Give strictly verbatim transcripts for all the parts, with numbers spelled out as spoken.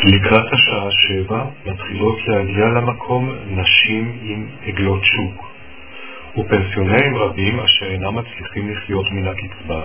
לקראת השעה שבע מתחילות להגיע למקום נשים עם עגלות שוק ופנסיונרים רבים אשר אינם מצליחים לחיות מן הקצבה.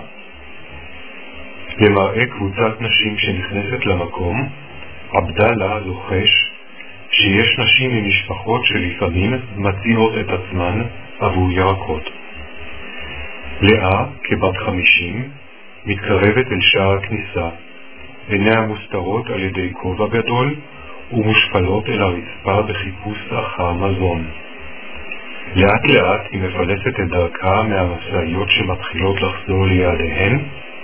למראה קבוצת נשים שנכנסת למקום, עבדאללה לוחש שיש נשים ממשפחות שלפעמים מציעות את עצמן עבור ירקות. לאה, כבת חמישים, מתקרבת אל שער הכניסה, עיניה מוסתרות על ידי כובע גדול ומושפלות אל הרצפה בחיפוש אחר מזון. לאט לאט היא מפלסת את דרכה מהמשאיות שמתחילות לחזור לידיהן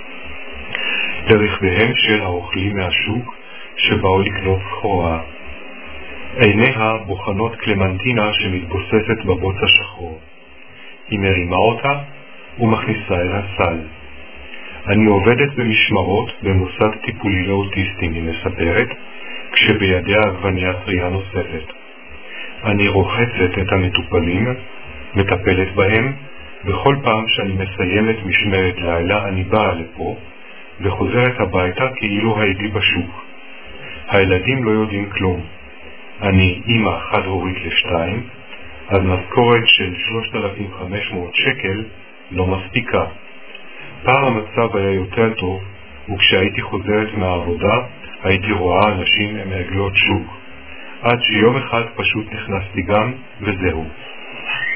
לרכביהם של האוכלים מהשוק שבאו לקנות סחורה. עיניה בוחנות קלמנטינה שמתבוססת בבוץ השחור. היא מרימה אותה ומכניסה אל הסל. אני עובדת במשמרות במוסד טיפולי לאוטיסטים, היא מספרת, כשבידיה עגבנייה טריה נוספת. אני רוחצת את המטופלים, מטפלת בהם, בכל פעם שאני מסיימת משמרת לילה אני באה לפה וחוזרת הביתה כאילו הייתי בשוק. הילדים לא יודעים כלום. אני אימא חד-הורית לשתיים, אז משכורת של שלושת אלפים וחמש מאות שקל לא מספיקה. פעם המצב היה יותר טוב, וכשהייתי חוזרת מהעבודה הייתי רואה אנשים עם עגלות שוק, עד שיום אחד פשוט נכנסתי גם וזהו.